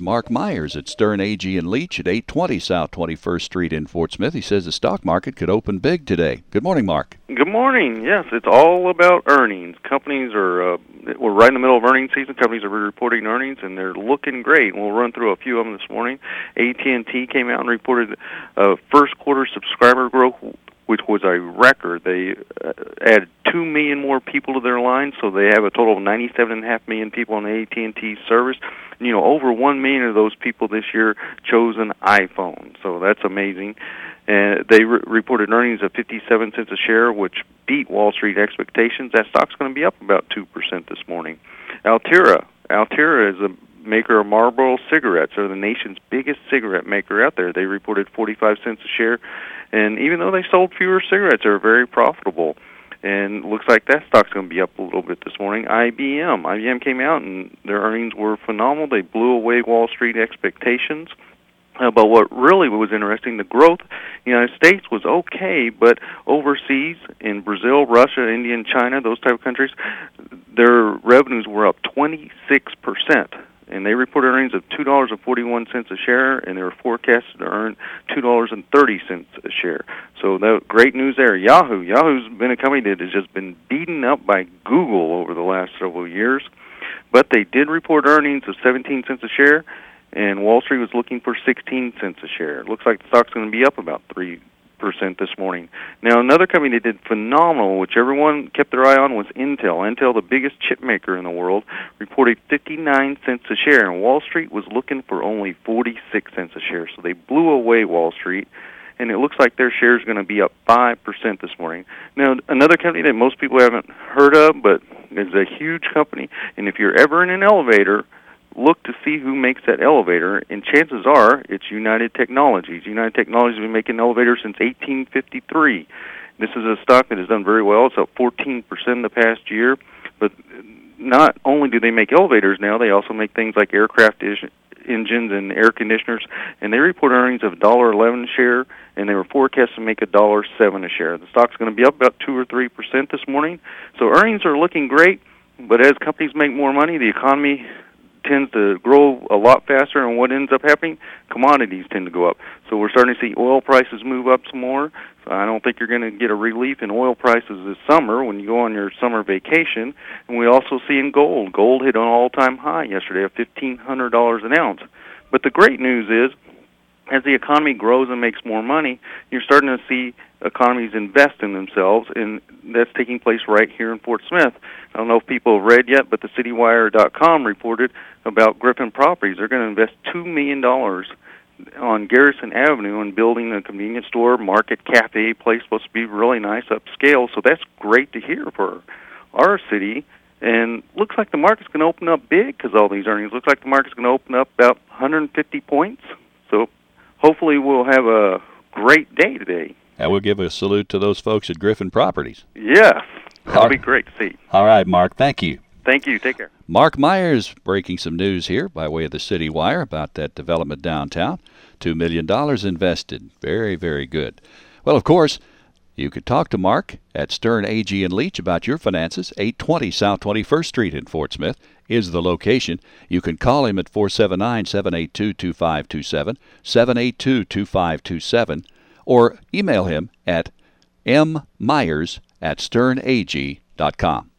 Mark Myers at Stern Agee and Leach at 820 South 21st Street in Fort Smith. He says the stock market could open big today. Good morning, Mark. Good morning. Yes, it's all about earnings. Companies are, we're right in the middle of earnings season. Companies are reporting earnings, and they're looking great. We'll run through a few of them this morning. AT&T came out and reported first quarter subscriber growth, which was a record. They added 2 million more people to their line, so they have a total of 97.5 million people on the AT&T service. And, over 1 million of those people this year chose an iPhone, so that's amazing. And they reported earnings of 57 cents a share, which beat Wall Street expectations. That stock's going to be up about 2% this morning. Altria is a maker of Marlboro cigarettes. They're the nation's biggest cigarette maker out there. They reported 45 cents a share, and even though they sold fewer cigarettes, they're very profitable. And looks like that stock's going to be up a little bit this morning. IBM came out, and their earnings were phenomenal. They blew away Wall Street expectations. But what really was interesting, the growth in the United States was okay, but overseas, in Brazil, Russia, India, and China, those type of countries, their revenues were up 26%. And they reported earnings of $2.41 a share, and they were forecasted to earn $2.30 a share. So that great news there. Yahoo's been a company that has just been beaten up by Google over the last several years, but they did report earnings of 17 cents a share, and Wall Street was looking for 16 cents a share. It looks like the stock's going to be up about 3% this morning. Now, another company that did phenomenal, which everyone kept their eye on, was Intel. Intel, the biggest chip maker in the world, reported 59 cents a share, and Wall Street was looking for only 46 cents a share. So they blew away Wall Street, and it looks like their share is going to be up 5% this morning. Now, another company that most people haven't heard of, but is a huge company, and if you're ever in an elevator, look to see who makes that elevator, and chances are it's United Technologies. United Technologies has been making elevators since 1853. This is a stock that has done very well. It's up 14% in the past year. But not only do they make elevators now, they also make things like aircraft engines and air conditioners, and they report earnings of $1.11 a share, and they were forecast to make $1.07 a share. The stock's going to be up about 2 or 3% this morning. So earnings are looking great, but as companies make more money, the economy tends to grow a lot faster, and what ends up happening, commodities tend to go up. So we're starting to see oil prices move up some more. So I don't think you're going to get a relief in oil prices this summer when you go on your summer vacation. And we also see in gold. Gold hit an all-time high yesterday of $1,500 an ounce. But the great news is, as the economy grows and makes more money, you're starting to see economies invest in themselves, and that's taking place right here in Fort Smith. I don't know if people have read yet, but the CityWire.com reported about Griffin Properties. They're going to invest $2 million on Garrison Avenue and building a convenience store, market, cafe place, supposed to be really nice, upscale. So that's great to hear for our city. And looks like the market's going to open up big because all these earnings. Looks like the market's going to open up about 150 points. So hopefully we'll have a great day today. And we'll give a salute to those folks at Griffin Properties. Yeah, that'll be great to see. All right, Mark, thank you. Thank you. Take care. Mark Myers breaking some news here by way of the City Wire about that development downtown. $2 million invested. Very, very good. Well, of course, you could talk to Mark at Stern Agee and Leach about your finances. 820 South 21st Street in Fort Smith is the location. You can call him at 479-782-2527, 782-2527, or email him at mmyers@sternag.com.